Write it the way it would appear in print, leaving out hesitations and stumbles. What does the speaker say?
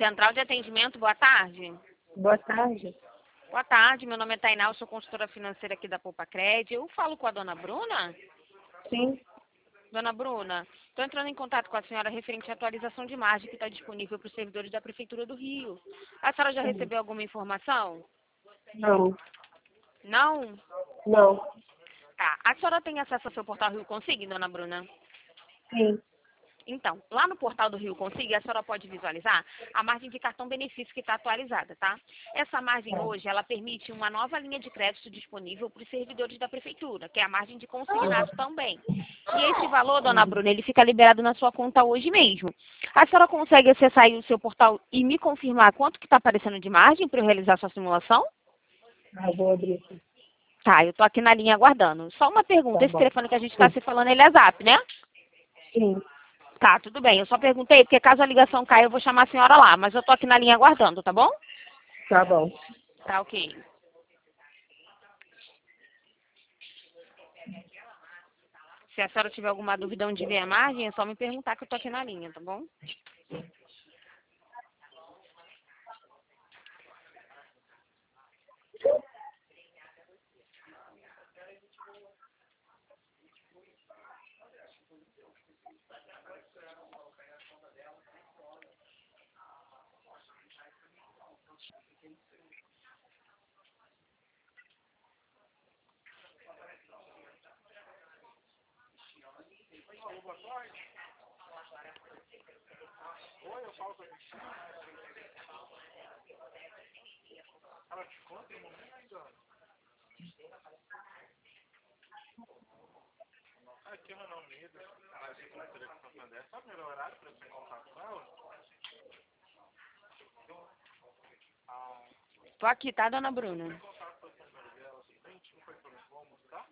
Central de Atendimento, boa tarde. Boa tarde. Boa tarde, meu nome é Tainá, eu sou consultora financeira aqui da Poupacred. Eu falo com a dona Bruna? Sim, Dona Bruna, estou entrando em contato com a senhora referente à atualização de margem que está disponível para os servidores da Prefeitura do Rio. A senhora já recebeu alguma informação? não, Não? não, Tá. A senhora tem acesso ao seu portal Rio Consigne, dona Bruna? sim. Então, lá no portal do Rio Consigne, a senhora pode visualizar a margem de cartão benefício que está atualizada, tá? Essa margem hoje, ela permite uma nova linha de crédito disponível para os servidores da prefeitura, que é a margem de consignado também. E esse valor, dona Bruna, ele fica liberado na sua conta hoje mesmo. A senhora consegue acessar aí o seu portal e me confirmar quanto que está aparecendo de margem para eu realizar a sua simulação? Vou abrir aqui. Tá, eu tô aqui na linha aguardando. Só uma pergunta, Tá esse bom. telefone que a gente está se falando, ele é Zap, né? Sim, Tá, tudo bem. Eu só perguntei, porque caso a ligação caia, eu vou chamar a senhora lá. Mas eu tô aqui na linha aguardando, tá bom? tá bom. Tá, ok. Se a senhora tiver alguma dúvida onde vem a margem, é só me perguntar que eu tô aqui na linha, tá bom? Tô aqui, tá, dona Bruna?